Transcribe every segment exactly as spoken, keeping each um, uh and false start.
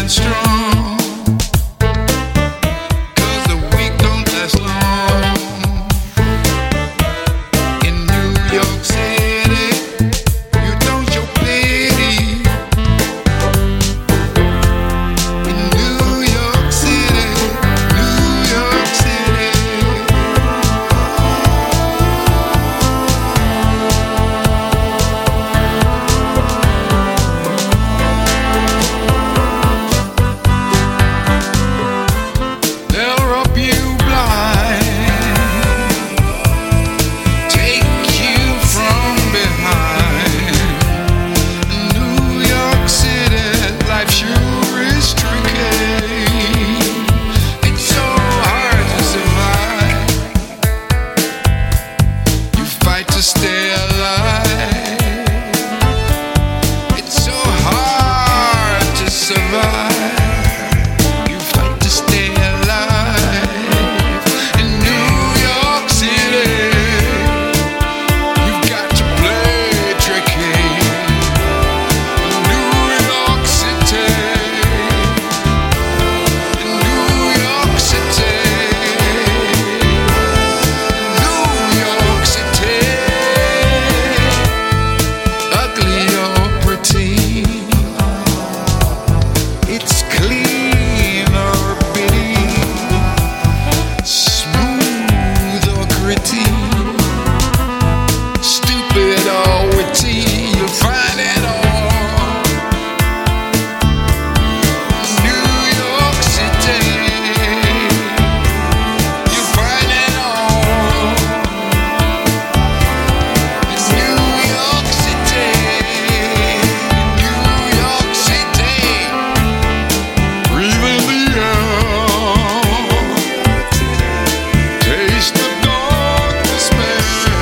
strong, 'cause the weak don't last long. In New York City, you don't show pity. In New York City, New York City. They'll rob you blind, take you from behind. New York City, life sure is tricky. It's so hard to survive. You fight to stay alive. It's so hard to survive. You fight to stay alive. In New York City, you've got to play tricky. In New York City, in New York City, New York City. Ugly or pretty, it's clean or bitty, smooth or gritty, stupid or witty, you'll find it all. New York City, you'll find it all. New York City, New York City. Breathe in the air, taste the dark despair.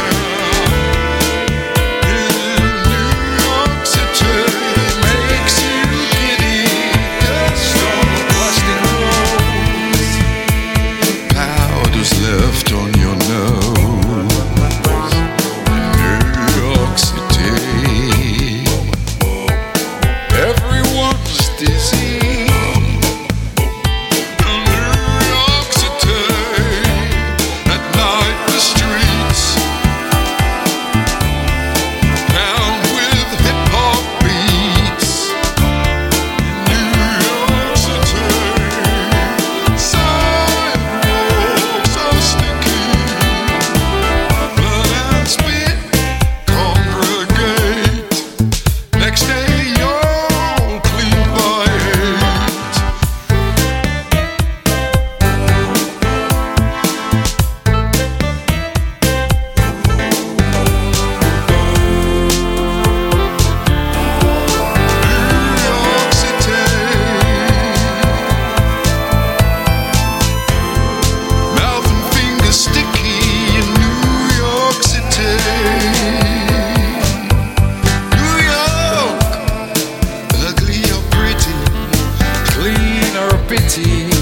In New York City, makes you giddy. Dust on the plastic roads, powder's left on your nose. New York City, everyone's dizzy. New York City, at night the streets pound with hip hop beats. New York City, sidewalks are sticky, blood and spit congregate. Next day you're clean by eight. New York City, mouth and fingers sticky in New York City. New York, ugly or pretty, clean or bitty,